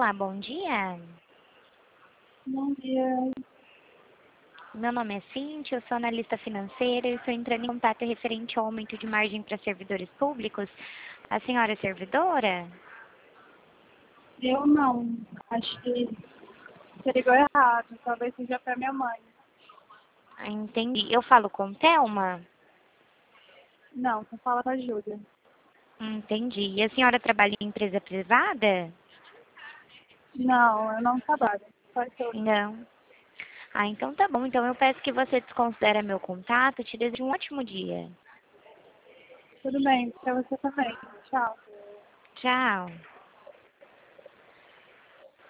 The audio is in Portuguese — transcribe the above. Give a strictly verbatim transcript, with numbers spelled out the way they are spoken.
Olá, bom dia. Bom dia. Meu nome é Cíntia, eu sou analista financeira e estou entrando em contato referente ao aumento de margem para servidores públicos. A senhora é servidora? Eu não. Acho que você ligou errado. Talvez seja para minha mãe. Ah, entendi. Eu falo com Thelma? Não, você fala com a Júlia. Entendi. E a senhora trabalha em empresa privada? Não, eu não trabalho. Só estou. Não. Ah, então tá bom. Então eu peço que você desconsidere meu contato. Te desejo um ótimo dia. Tudo bem, para você também. Tchau. Tchau.